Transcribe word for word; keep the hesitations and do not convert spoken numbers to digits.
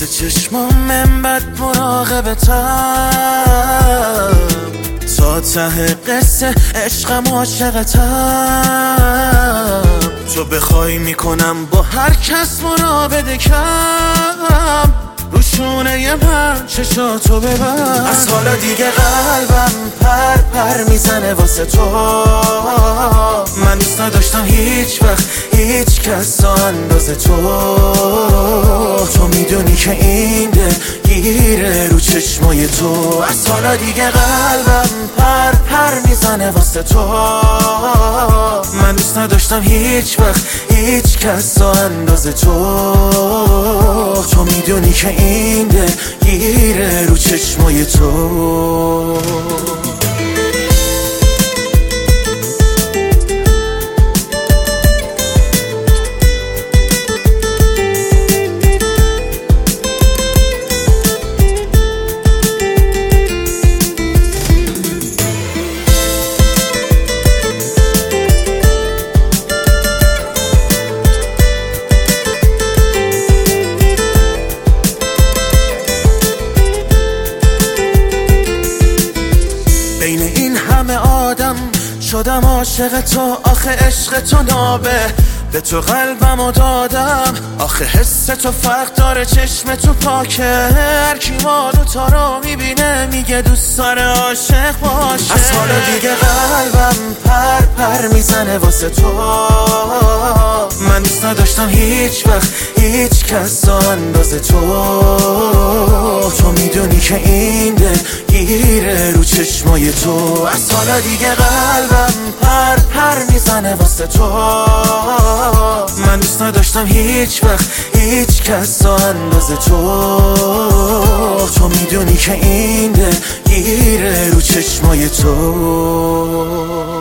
واسه چشمام انقدر مراقبتم، تا ته قصه عشقم عاشقتم. تو بخوای میکنم با هر کس مراوده کم، روشونه من چشاتو ببر. از حالا دیگه قلبم پر پر میزنه واسه تو. من دوست نداشتم هیچ وقت هیچ کس تا اندازه تو. تو میدونی که این دل گیره رو چشمای تو. از حالا دیگه قلبم پر پر میزنه واسه تو. من دوست نداشتم هیچ وقت هیچ کس تا اندازه تو. تو میدونی که این دل گیره رو چشمای تو. بین این همه آدم شدم عاشق تو. آخه عشق تو نابه، به تو قلبمو دادم. آخه حس تو فرق داره، چشم تو پاکه. هر کی ما دوتا رو میبینه میگه دوست داره عاشق باشه. از حالا دیگه قلبم پر پر میزنه واسه تو. من دوست نداشتم هیچ وقت هیچ کس تا اندازه تو. تو میدونی که این دل گیره رو چشمای تو. از حالا دیگه قلبم پر پر میزنه واسه تو. من دوست نداشتم هیچ وقت هیچ کس تا اندازه تو. تو میدونی که این دل گیره رو چشمای تو.